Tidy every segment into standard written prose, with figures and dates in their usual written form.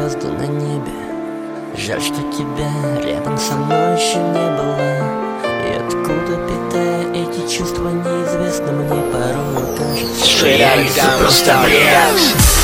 звезды на небе. Жаль, что тебя рядом со мной еще не было. И откуда питая эти чувства, неизвестно мне. Порой кажется, я просто бред.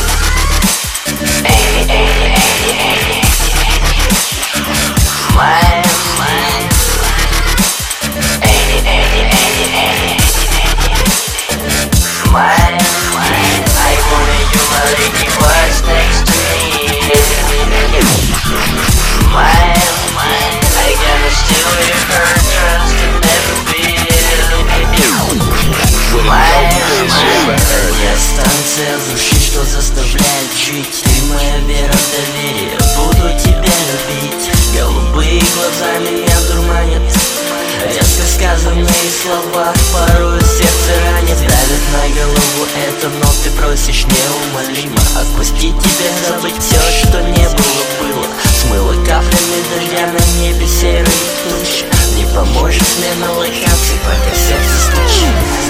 Станция звучит, что заставляет жить. Ты моя вера, доверие, буду тебя любить. Голубые глаза меня дурманят, резко сказанные слова порой сердце ранит. Давит на голову это, но ты просишь неумолимо отпустить тебя, забыть все, что не было. Смыло каплями дождя на небе серые тучи. Не поможет смена локаций, пока сердце стучит.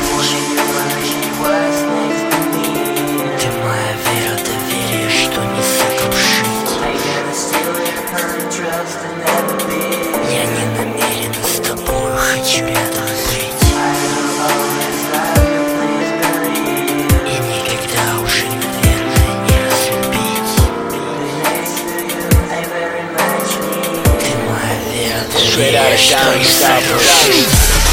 Я не намерен с тобой, хочу рядом быть. И никогда уже, наверное, не разлюбить. Ты моя вера, доверие, что не сокрушить.